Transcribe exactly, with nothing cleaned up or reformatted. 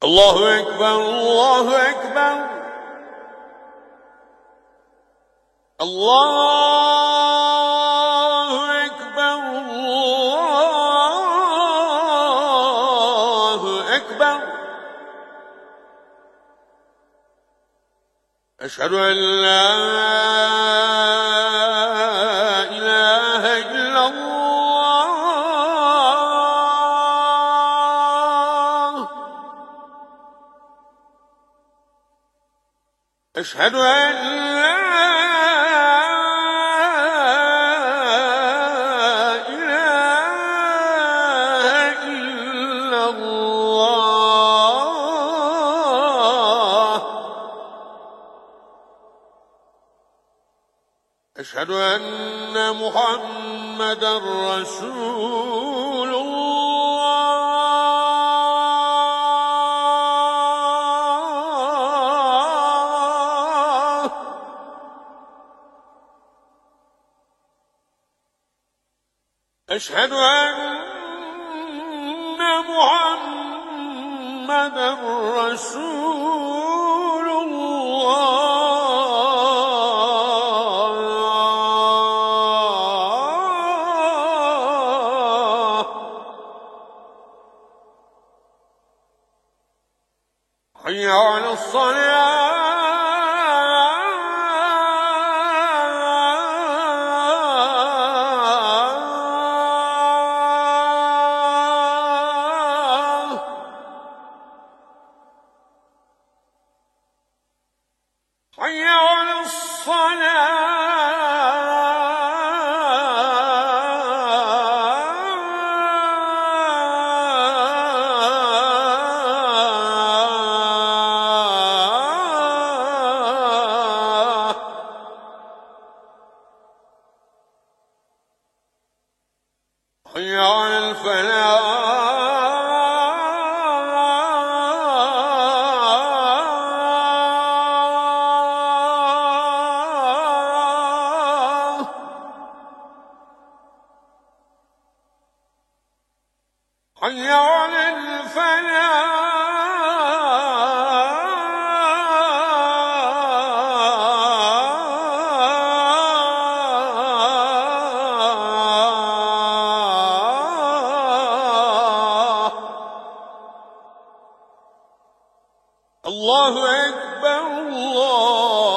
الله أكبر الله أكبر الله أكبر الله أكبر. أشهد أن لا إله إلا الله. أشهد أن لا إله إلا الله. أشهد أن محمدًا رسول الله. أشهد أن محمدًا رسول الله. حي على الصلاة. حي على الصلاة. حي على الفلاح. حي على الفلاح. الله أكبر الله